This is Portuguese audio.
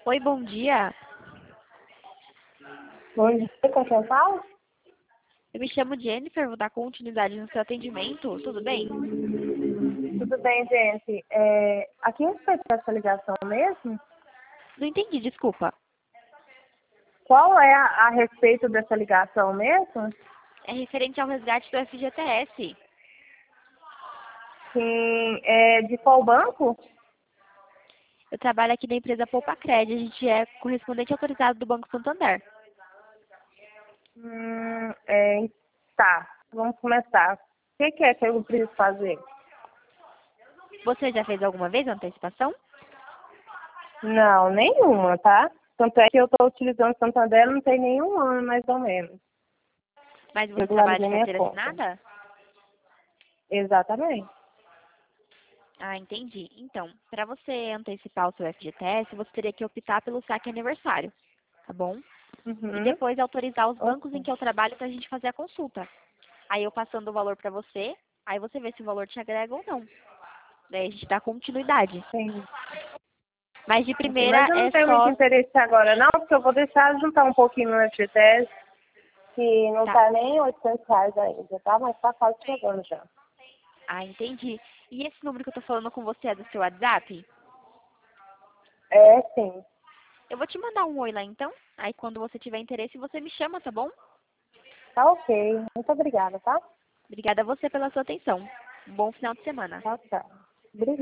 Oi, bom dia. Bom dia, com quem fala? Eu me chamo Jennifer, vou dar continuidade no seu atendimento, tudo bem? Tudo bem, gente? A quem foi essa ligação mesmo? Não entendi, desculpa. Qual é a respeito dessa ligação mesmo? É referente ao resgate do FGTS. Sim, de qual banco? Eu trabalho aqui na empresa Poupa Cred, a gente é correspondente autorizado do Banco Santander. Tá, vamos começar. O que é que eu preciso fazer? Você já fez alguma vez a antecipação? Não, nenhuma, tá? Tanto é que eu estou utilizando o Santander não tem nenhum ano, mais ou menos. Mas você trabalha de Regularizei minha carteira conta. assinada? Exatamente. Ah, entendi. Então, para você antecipar o seu FGTS, você teria que optar pelo saque aniversário, tá bom? E Uhum. depois autorizar os bancos em Ok. que eu trabalho para a gente fazer a consulta. Aí eu passando o valor para você, aí você vê se o valor te agrega ou não. Daí a gente dá continuidade. Sim. Mas de Ok, primeira mas eu não é tenho muito só. interesse agora não, porque eu vou deixar juntar um pouquinho no FGTS, que não Tá. tá nem R$ 800 ainda, tá? Mas tá quase chegando já. Ah, entendi. E esse número que eu tô falando com você é do seu WhatsApp? É, sim. Eu vou te mandar um oi lá então. Aí quando você tiver interesse, você me chama, tá bom? Tá ok. Muito obrigada, tá? Obrigada a você pela sua atenção. Um bom final de semana. Tchau, tchau. Obrigada.